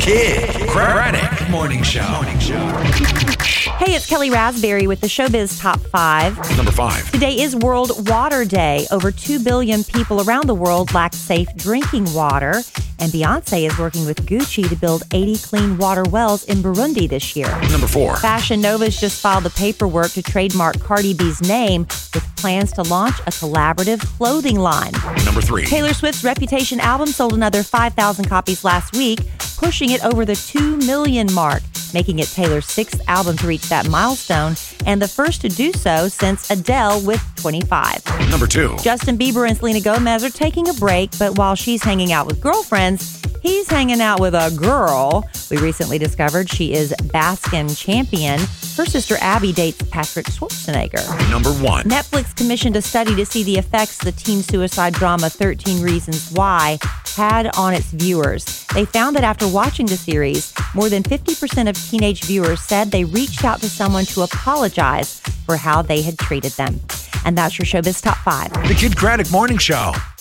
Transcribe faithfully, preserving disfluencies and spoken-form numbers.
Kid Craddock Morning Show. Morning Show. Hey, it's Kelly Raspberry with the Showbiz Top five. Number five. Today is World Water Day. Over two billion people around the world lack safe drinking water. And Beyonce is working with Gucci to build eighty clean water wells in Burundi this year. Number four. Fashion Nova's just filed the paperwork to trademark Cardi B's name with plans to launch a collaborative clothing line. Number three. Taylor Swift's Reputation album sold another five thousand copies last week, pushing it over the two million mark, making it Taylor's sixth album to reach that milestone and the first to do so since Adele with twenty-five. Number two. Justin Bieber and Selena Gomez are taking a break, but while she's hanging out with girlfriends, he's hanging out with a girl. We recently discovered she is Baskin champion. Her sister Abby dates Patrick Schwarzenegger. Number one. Netflix commissioned a study to see the effects the teen suicide drama thirteen Reasons Why had on its viewers. They found that after watching the series, more than fifty percent of teenage viewers said they reached out to someone to apologize for how they had treated them. And that's your Showbiz Top five. The Kid Craddock Morning Show.